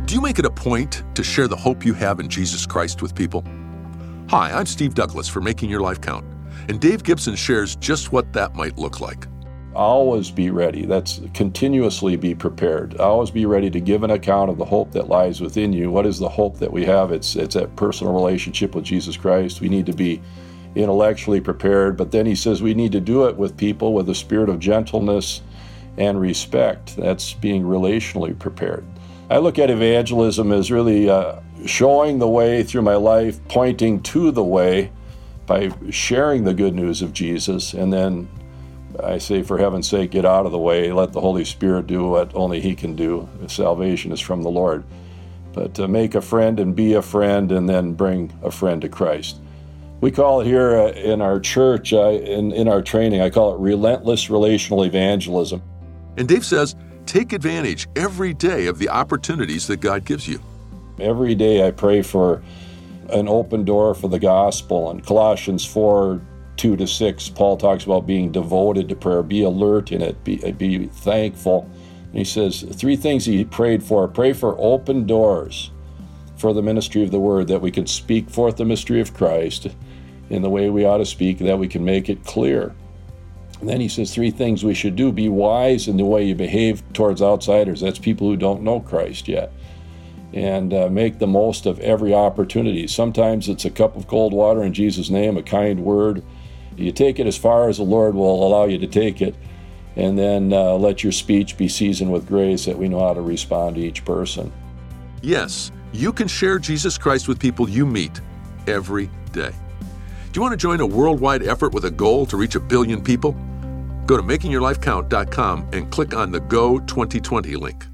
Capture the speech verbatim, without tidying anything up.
Do you make it a point to share the hope you have in Jesus Christ with people? Hi, I'm Steve Douglas for Making Your Life Count, and Dave Gibson shares just what that might look like. Always be ready. That's continuously be prepared. Always be ready to give an account of the hope that lies within you. What is the hope that we have? It's it's that personal relationship with Jesus Christ. We need to be intellectually prepared, but then he says we need to do it with people with a spirit of gentleness and respect. That's being relationally prepared. I look at evangelism as really uh, showing the way through my life, pointing to the way by sharing the good news of Jesus, and then I say, for heaven's sake, get out of the way. Let the Holy Spirit do what only he can do. Salvation is from the Lord. But to make a friend and be a friend and then bring a friend to Christ. We call it here uh, in our church, uh, in, in our training, I call it relentless relational evangelism. And Dave says, take advantage every day of the opportunities that God gives you. Every day I pray for an open door for the gospel. In Colossians four, two to six, Paul talks about being devoted to prayer. Be alert in it. Be, be thankful. And he says three things he prayed for. Pray for open doors for the ministry of the word, that we can speak forth the mystery of Christ in the way we ought to speak, that we can make it clear. And then he says three things we should do. Be wise in the way you behave towards outsiders. That's people who don't know Christ yet. And uh, make the most of every opportunity. Sometimes it's a cup of cold water in Jesus' name, a kind word. You take it as far as the Lord will allow you to take it. And then uh, let your speech be seasoned with grace, that we know how to respond to each person. Yes, you can share Jesus Christ with people you meet every day. Do you want to join a worldwide effort with a goal to reach a billion people? Go to making your life count dot com and click on the Go twenty twenty link.